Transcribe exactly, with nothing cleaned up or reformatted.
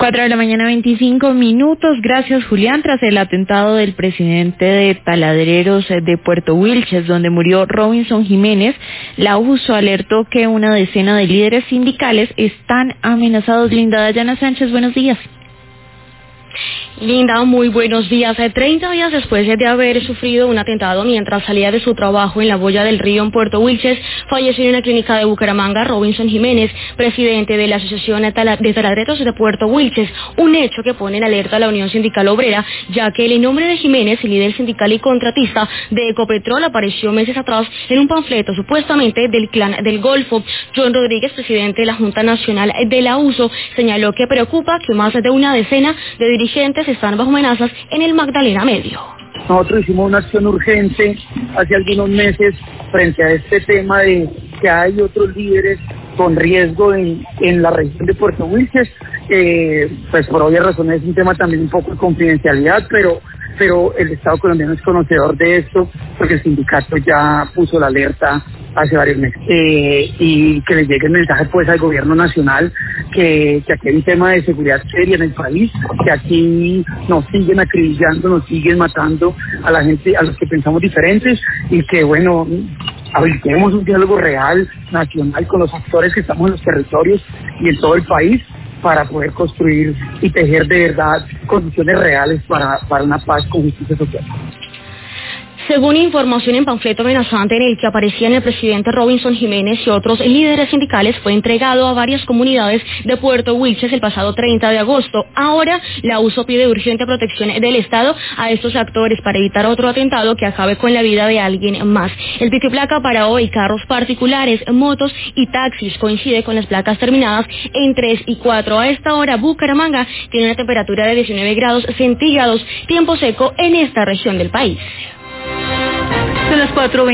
Cuatro de la mañana, veinticinco minutos. Gracias, Julián. Tras el atentado del presidente de Taladreros de Puerto Wilches, donde murió Robinson Jiménez, la U S O alertó que una decena de líderes sindicales están amenazados. Linda Dayana Sánchez, buenos días. Linda, muy buenos días. treinta días después de haber sufrido un atentado mientras salía de su trabajo en la boya del río en Puerto Wilches, falleció en una clínica de Bucaramanga Robinson Jiménez, presidente de la Asociación de Taladreros de Puerto Wilches, un hecho que pone en alerta a la Unión Sindical Obrera, ya que el nombre de Jiménez, líder sindical y contratista de Ecopetrol, apareció meses atrás en un panfleto supuestamente del clan del Golfo. John Rodríguez, presidente de la Junta Nacional de la U S O, señaló que preocupa que más de una decena de dirigentes están bajo amenazas en el Magdalena Medio. Nosotros hicimos una acción urgente hace algunos meses frente a este tema de que hay otros líderes con riesgo en, en la región de Puerto Wilches. Eh, pues por obvias razones es un tema también un poco de confidencialidad, pero pero el Estado colombiano es conocedor de esto porque el sindicato ya puso la alerta hace varios meses. Eh, y que le llegue el mensaje pues al gobierno nacional que, que aquí hay un tema de seguridad seria en el país, que aquí nos siguen acribillando, nos siguen matando a la gente, a los que pensamos diferentes, y que bueno, habilitemos un diálogo real, nacional, con los actores que estamos en los territorios y en todo el país, para poder construir y tejer de verdad condiciones reales para, para una paz con justicia social. Según información en panfleto amenazante en el que aparecían el presidente Robinson Jiménez y otros líderes sindicales, fue entregado a varias comunidades de Puerto Wilches el pasado treinta de agosto. Ahora la U S O pide urgente protección del Estado a estos actores para evitar otro atentado que acabe con la vida de alguien más. El pico y placa para hoy: carros particulares, motos y taxis, coincide con las placas terminadas en tres y cuatro. A esta hora Bucaramanga tiene una temperatura de diecinueve grados centígrados, tiempo seco en esta región del país. Son las cuatro.